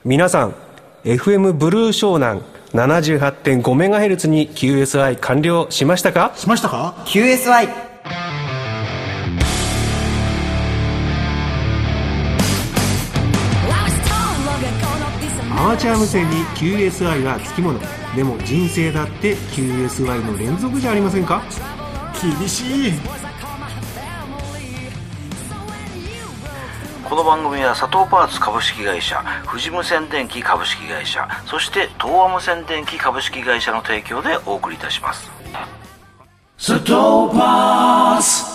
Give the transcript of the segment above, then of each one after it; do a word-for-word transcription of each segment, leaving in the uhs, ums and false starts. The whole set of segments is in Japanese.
皆さん エフエム ブルー湘南 ななじゅうはちてんごメガヘルツ に キューエスアイ 完了しましたかしましたかキューエスアイアマチュア無線に キューエスアイ はつきもの。でも人生だって キューエスアイ の連続じゃありませんか。 厳しい。 この番組は佐藤パーツ株式会社、富士無線電機株式会社、そして東和無線電機株式会社の提供でお送りいたします。 佐藤パーツ。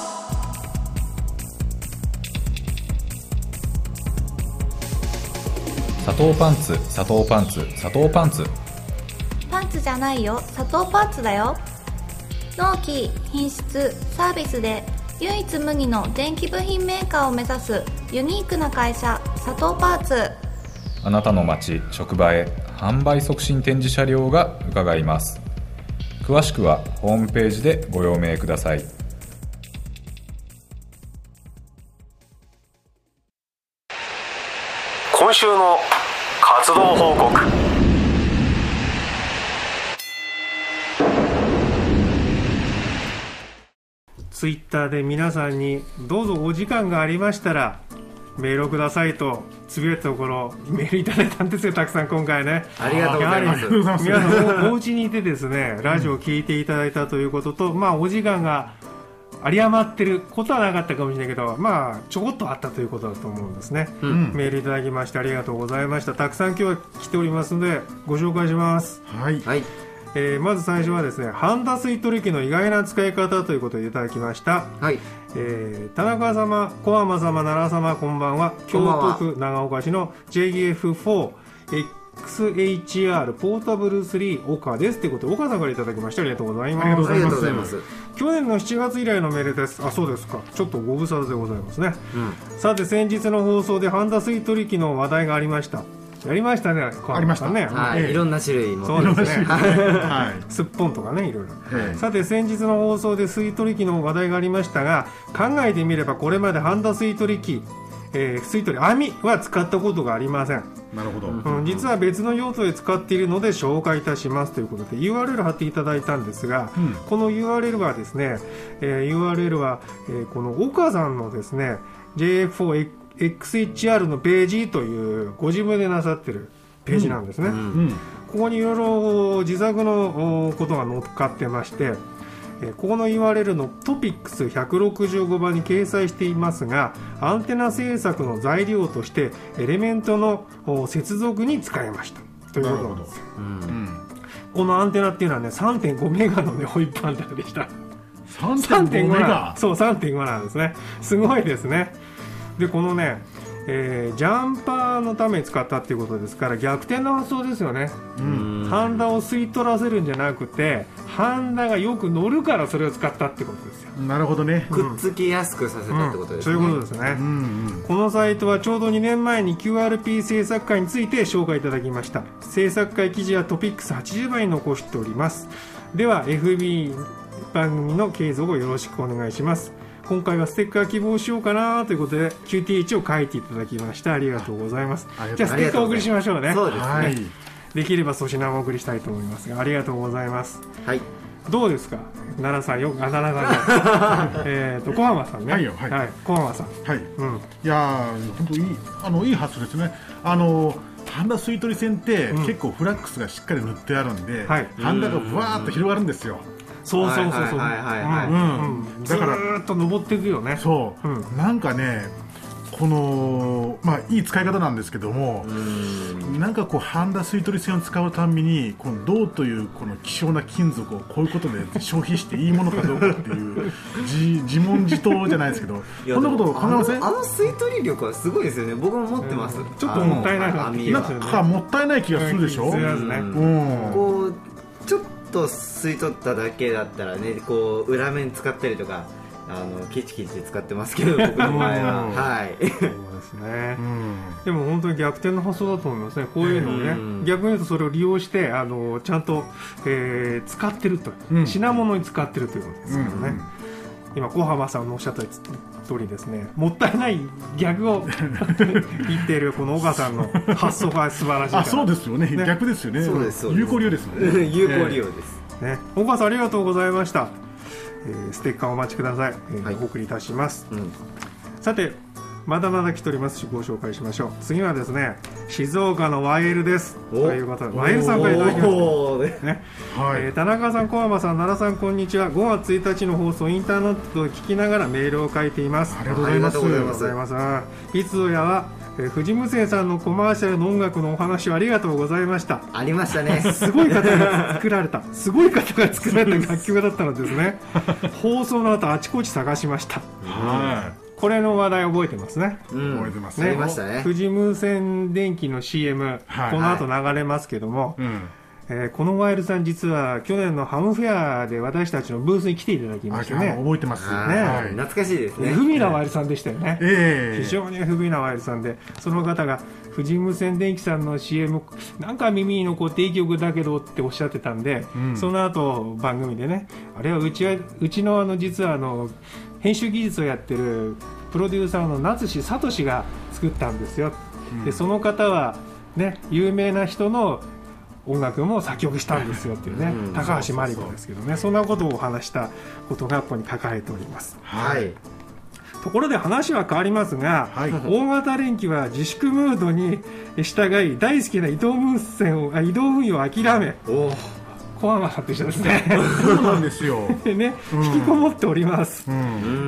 佐藤パンツ、佐藤パンツ、佐藤パンツ。 パンツじゃないよ、佐藤パンツだよ。納期、品質、サービスで唯一無二の電気部品メーカーを目指すユニークな会社、佐藤パーツ。 あなたの街、職場へ販売促進展示車両が伺います。詳しくはホームページでご用命ください。 今週の活動報告。ツイッターで皆さんにどうぞお時間がありましたらメールをくださいとつぶやいたところメールいただいたんですよ。たくさん今回ね。 ありがとうございます。 皆さんお家にいてですねラジオを聞いていただいたということと、まあお時間が有り余ってることはなかったかもしれないけど、まあちょこっとあったということだと思うんですね、うん、メールいただきましてありがとうございました。たくさん今日は来ておりますのでご紹介します。 はい、 はいえー、まず最初はですね、ハンダ吸い取り機の意外な使い方ということでいただきました。 はい、 えー、田中様、小浜様、奈良様、こんばんは。京都府長岡市の ジェイエフフォーエックスエイチアール ポータブルスリー岡ですということで岡さんからいただきました。ありがとうございます。 ありがとうございます。 去年のしちがつ以来のメールです。あ、そうですか。ちょっとご無沙汰でございますね、うん、さて先日の放送でハンダ吸い取り機の話題がありました。やりましたね。 ありましたね。 はい、ええ、いろんな種類も。 そうですね。はい。すっぽんとかね、いろいろ。ええ、さて先日の放送で吸い取り機の話題がありましたが、考えてみればこれまでハンダ吸い取り機、えー、吸い取り網は使ったことがありません。 なるほど。 うん、実は別の用途で使っているので紹介いたしますということで ユーアールエル 貼っていただいたんですが、うん、この ユーアールエル はですね、えー、ユーアールエル は、えー、この岡さんのですね ジェイエフフォーエックスエイチアール のページというご自分でなさってるページなんですね、うんうん、ここにいろいろ自作のことが載っかってまして、ここの ユーアールエル のトピックスひゃくろくじゅうごばんに掲載していますが、アンテナ製作の材料としてエレメントの接続に使いましたということなんですよ、うん、このアンテナっていうのはね さんてんごメガのねホイップアンテナでした。 さんてんごメガ。 そう さんてんご なんですね。すごいですね。でこのねえー、ジャンパーのために使ったっていうことですから逆転の発想ですよね、うん、ハンダを吸い取らせるんじゃなくてハンダがよく乗るからそれを使ったってことですよ。 なるほどね。 くっつきやすくさせたってことですね、 うんうん、そういうことですね、うんうん、このサイトはちょうどにねんまえに キューアールピー 制作会について紹介いただきました。制作会記事やトピックスはちじゅうばんに残しております。では エフビー 番組の継続をよろしくお願いします。今回はステッカー希望しようかなということで キューティーエイチ を書いていただきました。ありがとうございます。じゃあステッカーをお送りしましょうね。 そうですね、はい、 できれば粗品もお送りしたいと思いますがありがとうございます。 はい、 どうですか奈良さんよ。あ奈良さんえと小浜さんね。 はいよ、はい、 はい、小浜さん、 はい、うん、いや本当いいあのいい発想ですね。あのハンダ吸い取り線って、うん、結構フラックスがしっかり塗ってあるんで、はい、ハンダがふわーっと広がるんですよ。 そうそうそうそう。ずーっと登っていくよね。 そう、うん、なんかねこのまあいい使い方なんですけども、なんかこうハンダ吸い取り線を使うたんびにこの銅というこの希少な金属をこういうことで消費していいものかどうかっていう自, 自問自答じゃないですけどこんなこと考えません？ あの吸い取り力はすごいですよね。僕も持ってます、うん、 ちょっともったいないななんかもったいない気がするでしょ、うん、 こうちょっと吸い取っただけだったらねこう裏面使ったりとかあのキチキチ使ってますけど僕の前ははいそうですね、うん、でも本当に逆転の発想だと思いますね。こういうのをね、うん、逆に言うとそれを利用してあのちゃんと、えー、使ってると、うん、品物に使ってるということですからね、 今小浜さんのおっしゃった通りですね、もったいない逆を言っているこの岡さんの発想が素晴らしいから。 あ、そうですよね、ね、逆ですよね。 そうですそうです。 有効利用ですもんね。 有効利用です、 えーね、岡さんありがとうございました。えー、ステッカーお待ちください、えーはい、お送りいたします、うん、さてまだまだ来ておりますしご紹介しましょう。次はですね、静岡のワイエルですということで、ワイエルさんからいただきました、ね、はい、えー、田中さん、小浜さん、奈良さん、こんにちは。ごがつついたちの放送インターネットで聞きながらメールを書いています。 ありがとうございます。ありがとうございます。いつぞやはえー、藤無線さんのコマーシャルの音楽のお話をありがとうございました。 ありましたね。 すごい方が作られたすごい方が作られた楽曲だったのですね。放送の後あちこち探しました。はい、これの話題覚えてますね。 うん、覚えてますね。ありましたね。 藤無線電機の シーエム、はい、この後流れますけども、はい、うん、えー、このワイルさん実は去年のハムフェアで私たちのブースに来ていただきましてね。 覚えてますね、 はい、 懐かしいですね。 不憫なワイルさんでしたよね、 えー、 非常に不憫なワイルさんで、その方が藤無線電機さんの シーエム なんか耳に残っていい曲だけどっておっしゃってたんで、うん、その後番組でね、あれはうちはうちのあの実はあの編集技術をやってるプロデューサーの夏志聡が作ったんですよ、うん、でその方はね、有名な人の音楽も作曲したんですよっていうね、うん、高橋真理子ですけどね、そんなことをお話したことがここに書かれております。 はい。 ところで話は変わりますが、はい、大型連休は自粛ムードに従い大好きな移動運線を移動運輸を諦め、お小浜さんと一緒ですね。 そうなんですよ、 ね、うん、引きこもっております、うん、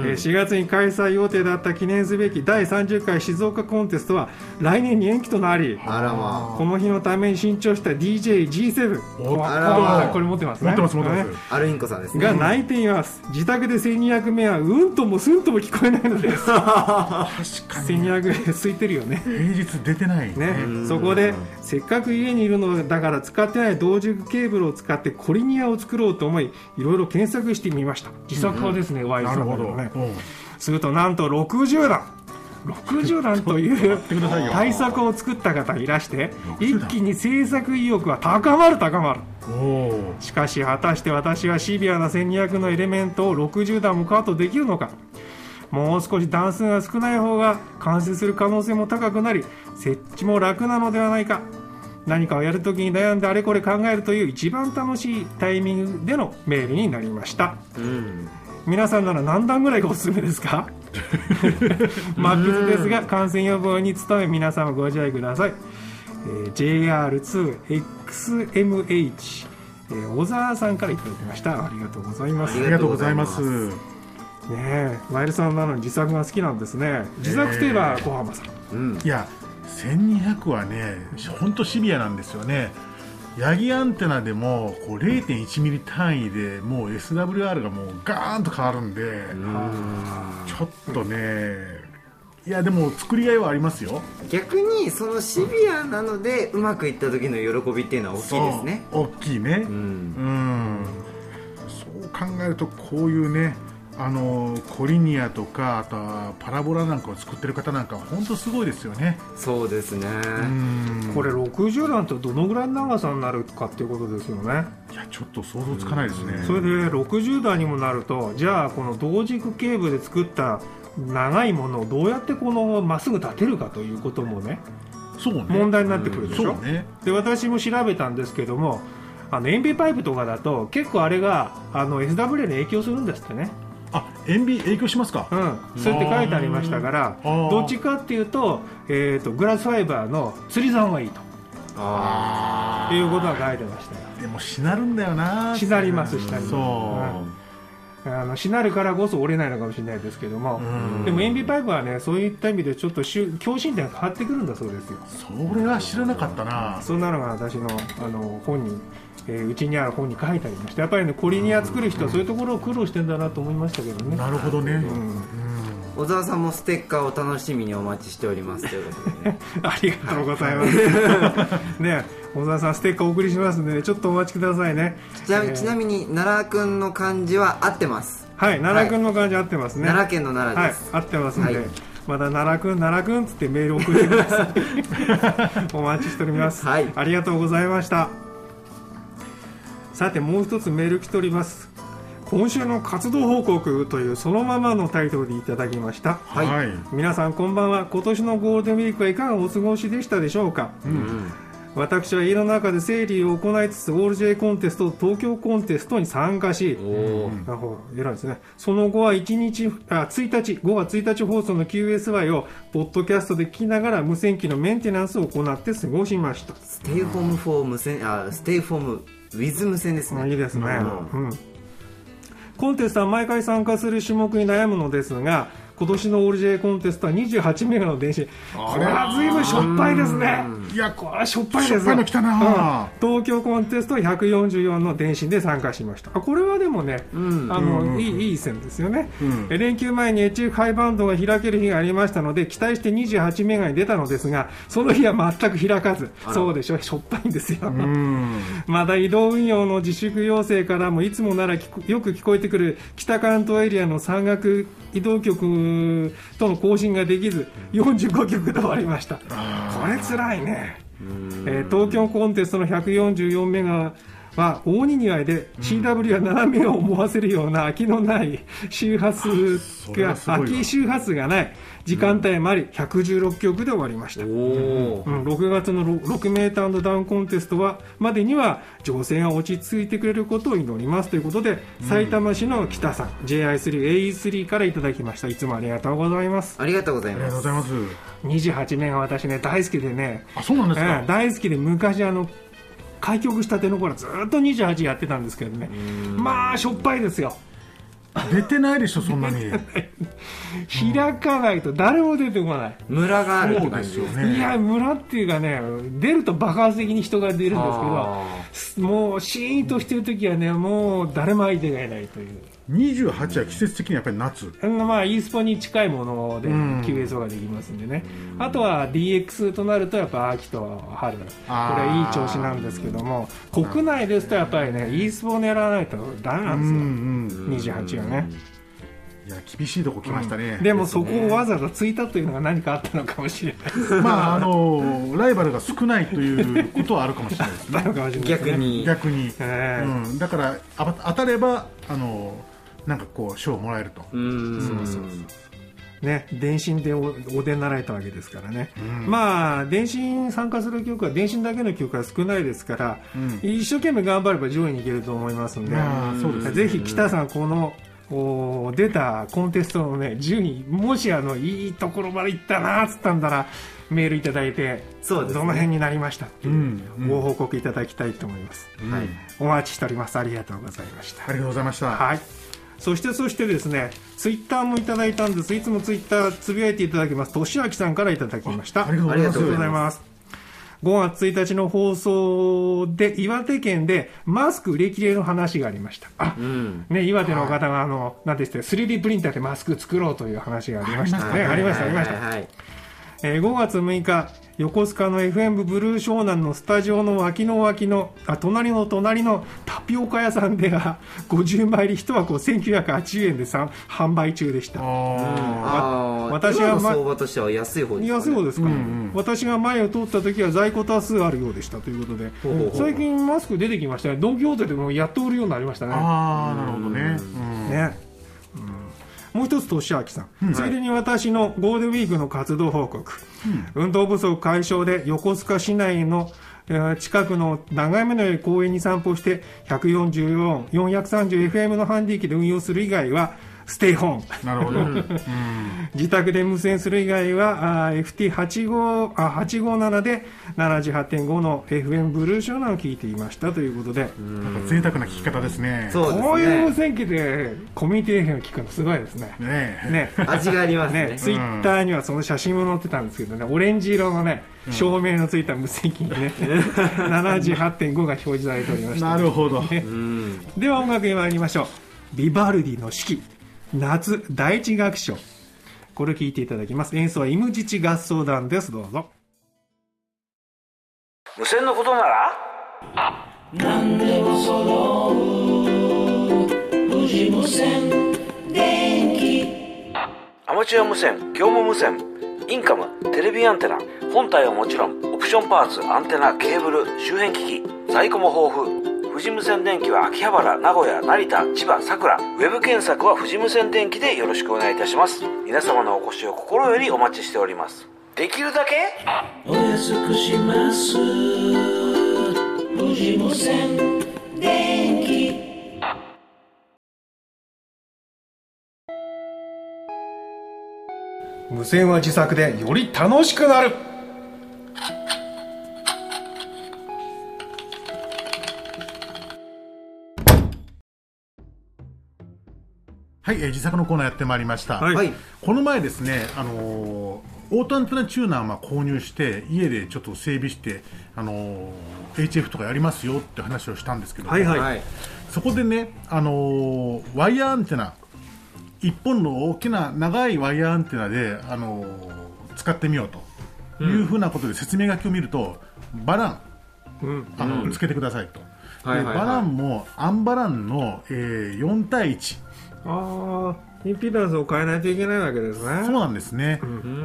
えー、しがつに開催予定だった記念すべきだいさんじゅっかい静岡コンテストは来年に延期となり、 あら、まあ、 この日のために新調した ディージェージーセブン、 あら、まあ、 これ持ってますね。 持ってます持ってます、ね、 アルインコさんですね。 が泣いています。自宅でせんにひゃくめはうんともすんとも聞こえないのです。確かにせんにひゃくめ空いてるよね。 平日出てない、 ね、そこでせっかく家にいるのだから使ってない同軸ケーブルを使ってコリニアを作ろうと思い、いろいろ検索してみました。自作派ですね、うん、ワイルさんのね。するとなんとろくじゅうだんろくじゅうだんという対策を作った方がいらして、一気に制作意欲は高まる高まる。しかし果たして私はシビアなせんにひゃくのエレメントをろくじゅうだんもカットできるのか。もう少し段数が少ない方が完成する可能性も高くなり、設置も楽なのではないか。何かをやるときに悩んであれこれ考えるという一番楽しいタイミングでのメールになりました、うん、皆さんなら何段ぐらいがおすすめですか？真っ筆ですが感染予防に努め皆様ご自愛ください。えー、ジェイアールツーエックスエムエイチ、えー、小沢さんからいただきました。ありがとうございます。 ありがとうございます。 ねえ、ワイルさんなのに自作が好きなんですね。自作といえば小浜さん、 うん、いやせんにひゃくはね本当シビアなんですよね。ヤギアンテナでもこう れいてんいちミリ単位でもう エスダブリューアール がもうガーンと変わるんで、ちょっとね、いやでも作りがいはありますよ。 逆にそのシビアなのでうまくいった時の喜びっていうのは大きいですね。 大きいね、うん、うん、そう考えるとこういうね、あのコリニアとかあとはパラボラなんかを作ってる方なんかは本当すごいですよね。 そうですね。 うん、これろくじゅうだんってどのぐらいの長さになるかっていうことですよね。 いやちょっと想像つかないですね。 それでろくじゅうだんにもなると、じゃあこの同軸ケーブルで作った長いものをどうやってこのまっすぐ立てるかということもね、 そうね、 問題になってくるでしょ、 うん、そうね。で私も調べたんですけども、あの塩ビパイプとかだと結構あれがあの エスダブリュー に影響するんですってね。 あ、塩ビ影響しますか。 うん、そうやって書いてありましたから、どっちかっていうと、えーと、グラスファイバーの釣り竿がいいと、あーいうことが書いてましたよ。 でもしなるんだよな。 しなります、しなります。 そう、 うん、あのしなるからこそ折れないのかもしれないですけども、でも塩ビパイプはね、そういった意味でちょっと強心点が変わってくるんだそうですよ。 それは知らなかったな。 そんなのが私のあの本に、えー、うちにある本に書いてありました。やっぱりね、コリニア作る人はそういうところを苦労してんだなと思いましたけどね。 なるほどね、うん、 うん、小沢さんもステッカーを楽しみにお待ちしておりますということで、ね、 ありがとうございます、ね、小沢さんステッカーお送りしますので、ね、ちょっとお待ちくださいね。 ちなみに、えー、ちなみに奈良くんの漢字は合ってます。 はい、奈良くんの漢字合ってますね。 奈良県の奈良です、 はい、合ってますので、はい、まだ奈良くん奈良くんつってメール送ってください。お待ちしております、はい、ありがとうございました。さてもう一つメール来ております。 今週の活動報告というそのままのタイトルでいただきました。 はい、はい、 皆さんこんばんは。今年のゴールデンウィークはいかがお過ごしでしたでしょうか。うん、私は家の中で整理を行いつつ オールジェー コンテスト東京コンテストに参加し、お偉いですね。その後はいちにちあついたちごがついたち放送の キューエスワイ をポッドキャストで聞きながら無線機のメンテナンスを行って過ごしました。 ステイホームフォー無線あステイホームウィズ無線ですね。 いいですね、うん、コンテストは毎回参加する種目に悩むのですが、今年の オールジェー コンテストはにじゅうはちメガの電子、これは随分しょっぱいですね。 いやこれはしょっぱいですよ。 しょっぱいの来たな、 うん、東京コンテストひゃくよんじゅうよんの電子で参加しました。あこれはでもね、うん、あの、うん、いい、いい線ですよね、うん、連休前に エイチエフ ハイバンドが開ける日がありましたので期待してにじゅうはちメガに出たのですが、その日は全く開かず、そうでしょ、しょっぱいんですよ。うんまた移動運用の自粛要請からもいつもならよく聞こえてくる北関東エリアの山岳移動局との更新ができずよんじゅうごきょくで終わりました。これつらいね。えー、東京コンテストのひゃくよんじゅうよんメガは大にぎわいで シーダブリュー はななメガを思わせるような空きのない周波数が空き周波数がない時間帯もありひゃくじゅうろっきょくで終わりました。お、うん、ろくがつのろくメーターダウンコンテストはまでには情勢が落ち着いてくれることを祈りますということで、うん、埼玉市の北さん ジェイアイスリーエーイースリー からいただきました。いつもありがとうございます。 ありがとうございます。 ありがとうございます。 にじゅうはちメガ私ね大好きでね。 あそうなんですか、 えー、大好きで昔あの開局したての頃ずっとにじゅうはちやってたんですけどね、まあしょっぱいですよ。 出てないでしょそんなに開かないと誰も出てこない。 ムラがあるって感じですね。 いやムラっていうかね、出ると爆発的に人が出るんですけど、もうシーンとしてる時はねもう誰も相手がいないという。 にじゅうはちは季節的にやっぱり夏、 まあ e スポに近いもので キューエスオー ができますんでね。あとは ディーエックス となるとやっぱ秋と春、これはいい調子なんですけども、国内ですとやっぱりね e スポを狙わないとダメなんですよ、にじゅうはちはね。 いや厳しいとこ来ましたね、 うん、でもそこをわざわざついたというのが何かあったのかもしれないまああのライバルが少ないということはあるかもしれないですね逆に逆に、えーうん、だからあ当たればあのなんかこう賞をもらえると。うーんそうそうそうね、電信で お, お出になられたわけですからね、うん、まあ電信参加する曲は電信だけの曲は少ないですから、うん、一生懸命頑張れば上位に行けると思いますので、そうですね、ぜひ北さんこの出たコンテストの、ね、順位もしあのいいところまで行ったなっつったんだらメールいただいて、そうですね、どの辺になりましたっていうご報告いただきたいと思います、うんはい、お待ちしております。ありがとうございました。 ありがとうございました、 はい、そしてそしてですねツイッターもいただいたんです。いつもツイッターつぶやいていただきますとしあきさんからいただきました。 ありがとうございます。 ごがつついたちの放送で岩手県でマスク売り切れの話がありました。あ、うんね、岩手の方があの何でした スリーディー プリンターでマスク作ろうという話がありましたね。ありましたありました。えー、ごがつむいか横須賀の エフエム ブルー湘南のスタジオの脇の脇のあ隣の隣のタピオカ屋さんではごじゅうまいりいち箱せんきゅうひゃくはちじゅうえんで販売中でした。あ、 うん、私が相場としては安い方ですかね。 安い方ですか、うんうん、私が前を通った時は在庫多数あるようでしたということで、ほうほうほう、最近マスク出てきましたね。ドン・キホーテでもやっと売るようになりましたね。 ああなるほどね、うん、ね、 うん、もう一つ俊明さん、うん、ついでに私のゴールデンウィークの活動報告、うん、運動不足解消で横須賀市内の近くの長い目の公園に散歩してひゃくよんじゅうよん、よんひゃくさんじゅうエフエム のハンディ機で運用する以外はステイホーム。 なるほど、うん、 自宅で無線する以外は エフティーはちじゅうご あはちごななで ななじゅうはちてんご の エフエム ブルー湘南を聞いていましたということで、 なんか贅沢な聞き方ですね。 そうですね、こういう無線機でコミュニティ エフエム 聞くのすごいですね。 ねえね味がありますね。ね、 ツイッターにはその写真も載ってたんですけどね、オレンジ色のね照明のついた無線機にね、うん、ななじゅうはちてんご が表示されておりました、ね、 なるほど、ね、 うん、では音楽に参りましょう。ビバルディの四季夏第一楽章、これ聴いていただきます。演奏はイムジチ合奏団です。どうぞ。 無線のことなら何でも揃う無事無線電気、アマチュア無線、業務無線、インカム、テレビアンテナ、本体はもちろんオプションパーツ、アンテナ、ケーブル、周辺機器、在庫も豊富。富富士無線電機は秋葉原、名古屋、成田、千葉、佐倉。ウェブ検索は富士無線電機でよろしくお願いいたします。皆様のお越しを心よりお待ちしております。できるだけお安くします。富士無線電機。 無線は自作でより楽しくなる。 はい、えー、自作のコーナーやってまいりました。はい、この前ですね、あのー、オートアンテナチューナーまあ購入して家でちょっと整備して、あのー、エイチエフ とかやりますよって話をしたんですけど、はいはい、そこでね、あのー、ワイヤーアンテナいっぽんの大きな長いワイヤーアンテナで、あのー、使ってみようというふうなことで説明書きを見ると、バラン、うん、あの、うん、つけてくださいと、はいはいはい、バランもアンバランの、えー、よんたいいち、 ああ、インピダンスを変えないといけないわけですね。 そうなんですね、うん、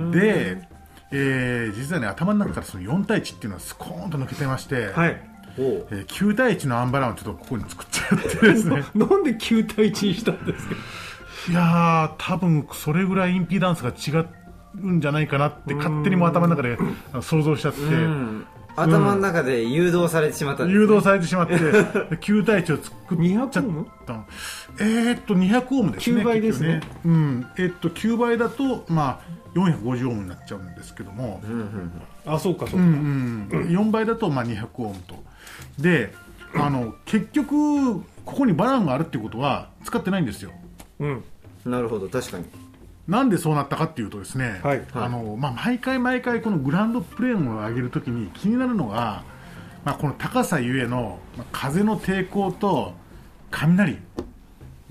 で、えー、実はね、頭の中からそのよんたいいちっていうのはスコーンと抜けてまして、はい、えー、きゅうたいいちのアンバランをちょっとここに作っちゃってですねなんできゅうたいいちにしたんですか？ いやー、多分それぐらいインピダンスが違うんじゃないかなって勝手にもう頭の中で想像しちゃって、 頭の中で誘導されてしまったんですね、 誘導されてしまってきゅうたいいちを作っちゃった。えーっとにひゃくオームですね。 きゅうばいですね。 うん、えー、っときゅうばいだとまあよんひゃくごじゅうオームになっちゃうんですけども、うんうん、 あ、そうかそうか、 うんうん、よんばいだとまあにひゃくオームとで、あの結局ここにバランがあるっていうことは使ってないんですよ。 うん、なるほど、確かに。 なんでそうなったかっていうとですね、はいはい、あのまあ、毎回毎回このグラウンドプレーンを上げるときに気になるのが、まあ、この高さゆえの、まあ、風の抵抗と雷。うん、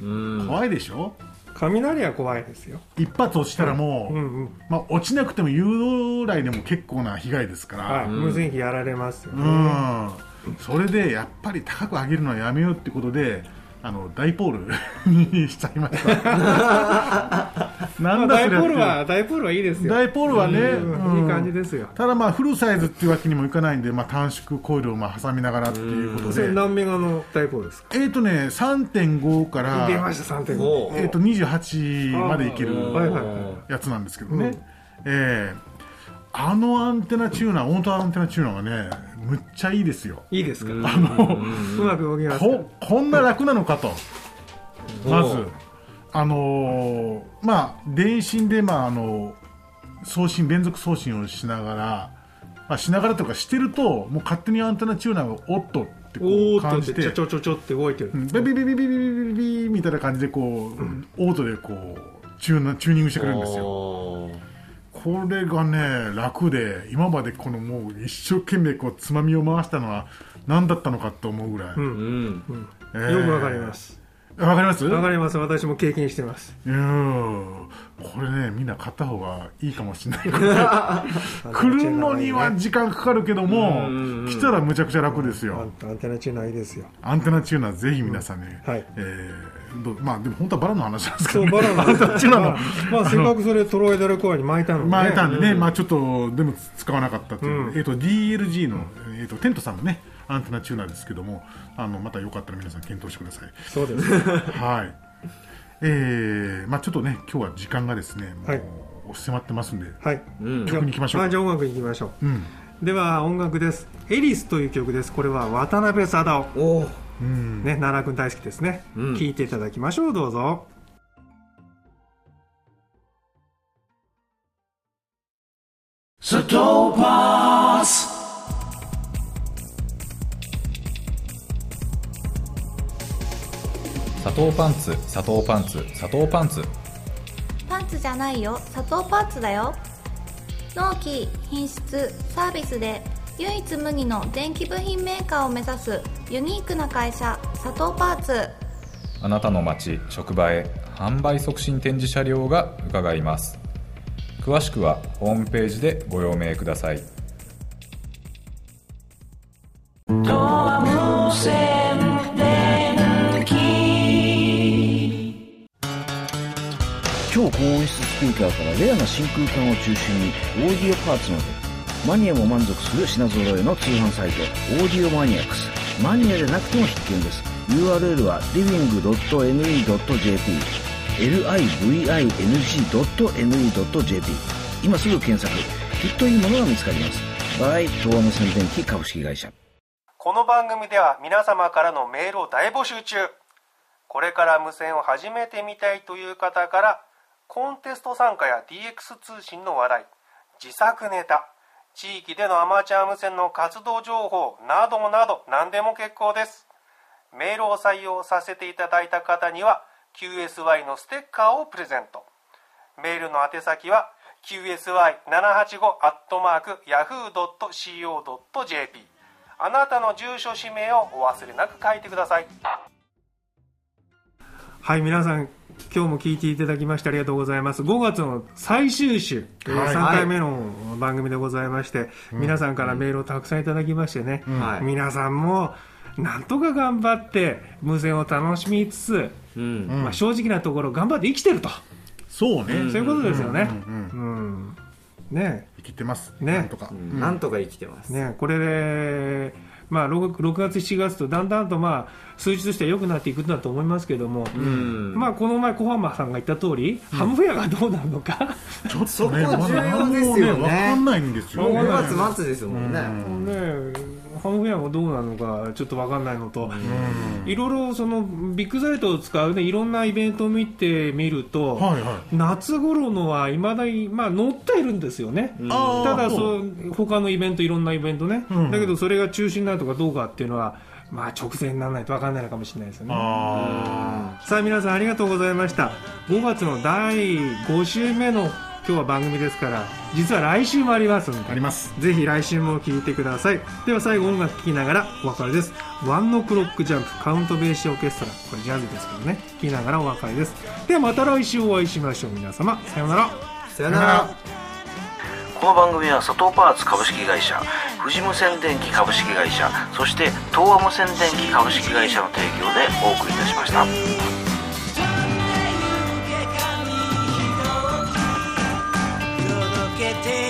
怖いでしょ。 雷は怖いですよ。 一発落ちたらもう、うんうんうん、まあ、落ちなくても誘導来でも結構な被害ですから、はい、 無線機やられますよね。うん、それでやっぱり高く上げるのはやめようってことで、あのダイポールにしちゃいましたなんだ、まあ、ダイポールはダイポールはいいですよ。 ダイポールはね、 うんうん、いい感じですよ。 ただまあフルサイズっていうわけにもいかないんで、まあ、短縮コイルをまあ挟みながらっていうことで。 それ何メガのダイポールですか？ えーとね さんてんご から出ました さんてんご、 えーとにじゅうはちまでいけるやつなんですけどね、うん、えー、あのアンテナチューナー、オートアンテナチューナーはね、むっちゃいいですよ。 いいですか？あのうまく動きます。 ここんな楽なのかと。まずあのー、まあ電信でまああの送信連続送信をしながら、まあ、しながらとかしてるともう勝手にアンテナチューナーがおっとってこう感じて、 ちょちょちょちょって動いてる。 ビビビビビビビビビみたいな感じでこう、うん、オートでこうチューナチューニングしてくれるんですよ。これがね楽で、今までこのもう一生懸命こうつまみを回したのは何だったのかと思うぐらい、うんうんうん、えー、よくわかります。 わかります？ わかります。私も経験してます。 いやこれねみんな買った方がいいかもしれないから来るのには時間かかるけども、来たらむちゃくちゃ楽ですよ。 アンテナチューナーいいですよ。 アンテナチューナーぜひ皆さんね、うん、はい、えー、まあでも本当はバラの話なんですけど、 ね、そうバラの話まあ、まあせっかくそれトロイドルコアに巻いたので、ね、 巻いたんでね、うん、まあちょっとでも使わなかったという、うん、えっ、ー、と ディーエルジー の、えー、とテントさんのねアンテナチューナーですけども、あのまたよかったら皆さん検討してください。 そうですはい、えーまあ、ちょっとね今日は時間がですねもう、はい、迫ってますんで、はい、曲に行きましょう。 あ、じゃあ音楽に行きましょう、うん、では音楽です。エリスという曲です。これは渡辺貞夫、お、うん、ね、奈良君大好きですね、うん、聴いていただきましょう。どうぞ。 サトーパス砂糖パンツ、砂糖パンツ、砂糖パンツ。 パンツじゃないよ、砂糖パンツだよ。納期、品質、サービスで唯一無二の電気部品メーカーを目指すユニークな会社、砂糖パーツ。 あなたの街、職場へ販売促進展示車両が伺います。詳しくはホームページでご用命ください。 超高音質スピーカーからレアな真空管を中心にオーディオパーツまで、マニアも満足する品揃えの通販サイトオーディオマニアックス。 マニュアでなくても必見です。 ユーアールエル は リビングドットエヌイードットジェーピー エルアイブイアイエヌジードットエヌイードットジェーピー 今すぐ検索。きっといいものが見つかります。バイ東亜無線電機株式会社。 この番組では皆様からのメールを大募集中。これから無線を始めてみたいという方からコンテスト参加や ディーエックス 通信の話題、自作ネタ、地域でのアマチュア無線の活動情報などなど何でも結構です。メールを採用させていただいた方には キューエスワイ のステッカーをプレゼント。メールの宛先は キューエスワイななはちご アットマーク ヤフー ドット シーオー ドット ジェーピー。 あなたの住所氏名をお忘れなく書いてください。はい、皆さん今日も聞いていただきましてありがとうございます。ごがつの最終週、はい、さんかいめの番組でございまして、はい、皆さんからメールをたくさんいただきましてね、うん、皆さんもなんとか頑張って無線を楽しみつつ、うんまあ、正直なところ頑張って生きてると、 そうね、 そういうことですよね。ね、 生きてますね、 なんとか、うん、なんとか生きてますね。これでまあ、ろくがつしちがつとだんだんとまあ数字としては良くなっていくんだと思いますけども、うんまあ、この前小浜さんが言った通り、うん、ハムフェアがどうなるのかちょっとねそこ重要ですよね。分かんないんですよね。 ごがつ末ですもんね、 うんねハムフェアもどうなのかちょっと分かんないのと、うん、いろいろそのビッグサイトを使う、ね、いろんなイベントを見てみると、はいはい、夏頃のはいまだに、まあ、載っているんですよね、うん、ただそう他のイベントいろんなイベントね、うん、だけどそれが中止になるとかどうかっていうのは、まあ、直前にならないと分かんないのかもしれないですよね。あさあ皆さんありがとうございました。ごがつのだいご週目の今日は番組ですから、実は来週もありますので、 あります。 ぜひ来週も聴いてください。では最後音楽聴きながらお別れです。ワンオクロックジャンプカウントベーシーオーケストラ、これジャズですけどね、聴きながらお別れです。ではまた来週お会いしましょう。皆様さようなら。 さようなら。 この番組は佐藤パーツ株式会社、富士無線電機株式会社、そして東亜無線電機株式会社の提供でお送りいたしました。届けて